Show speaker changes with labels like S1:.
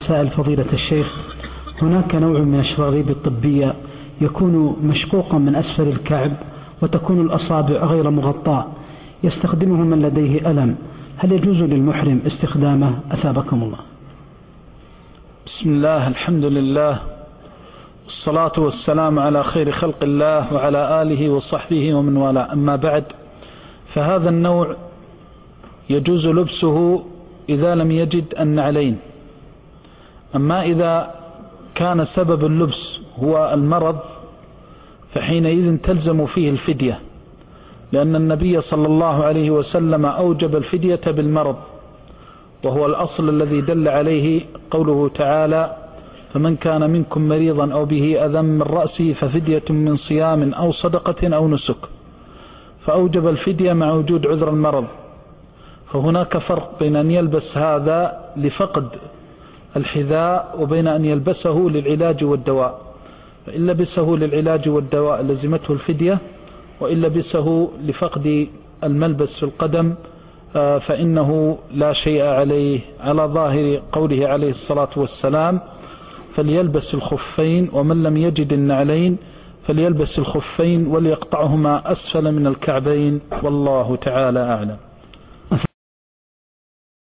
S1: سائل فضيلة الشيخ، هناك نوع من الشراغيب الطبية يكون مشقوقا من أسفل الكعب وتكون الأصابع غير مغطاة، يستخدمه من لديه ألم، هل يجوز للمحرم استخدامه؟ أثابكم الله.
S2: بسم الله، الحمد لله، والصلاة والسلام على خير خلق الله وعلى آله وصحبه ومن والاه، أما بعد، فهذا النوع يجوز لبسه إذا لم يجد النعلين. أما إذا كان سبب اللبس هو المرض فحينئذ تلزم فيه الفدية، لأن النبي صلى الله عليه وسلم أوجب الفدية بالمرض، وهو الأصل الذي دل عليه قوله تعالى: فمن كان منكم مريضا أو به أذى من رأسه ففدية من صيام أو صدقة أو نسك، فأوجب الفدية مع وجود عذر المرض. فهناك فرق بين أن يلبس هذا لفقد الحذاء وبين أن يلبسه للعلاج والدواء، فإن لبسه للعلاج والدواء لزمته الفدية، وإن لبسه لفقد الملبس في القدم فإنه لا شيء عليه، على ظاهر قوله عليه الصلاة والسلام: فليلبس الخفين، ومن لم يجد النعلين فليلبس الخفين وليقطعهما أسفل من الكعبين، والله تعالى أعلم.